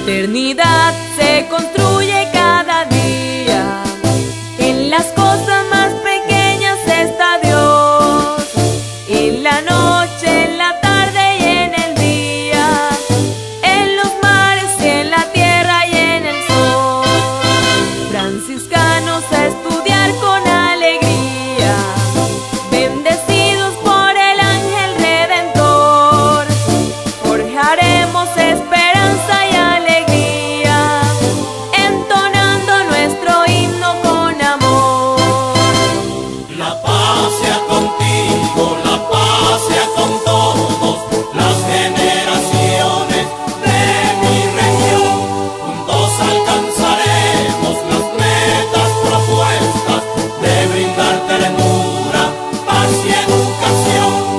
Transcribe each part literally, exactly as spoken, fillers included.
eternidad se construye cada día. En las cosas más pequeñas está Dios. En la noche, en la tarde y en el día. En los mares y en la tierra y en el sol. Franciscanos a estudiar con alegría. Bendecidos por el ángel redentor. Forjaremos esperanza y alegría, entonando nuestro himno con amor. La paz sea contigo, la paz sea con todos, las generaciones de mi región. Juntos alcanzaremos las metas propuestas de brindar ternura, paz y educación.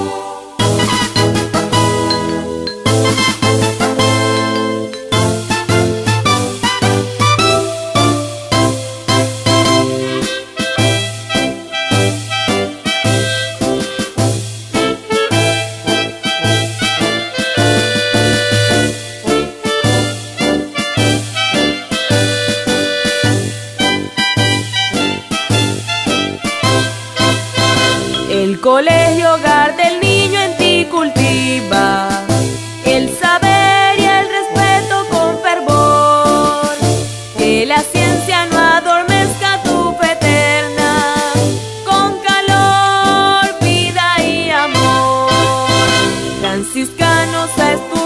El colegio hogar del niño en ti cultiva el saber y el respeto con fervor. Que la ciencia no adormezca tu fe eterna, con calor, vida y amor. Franciscanos a estudiar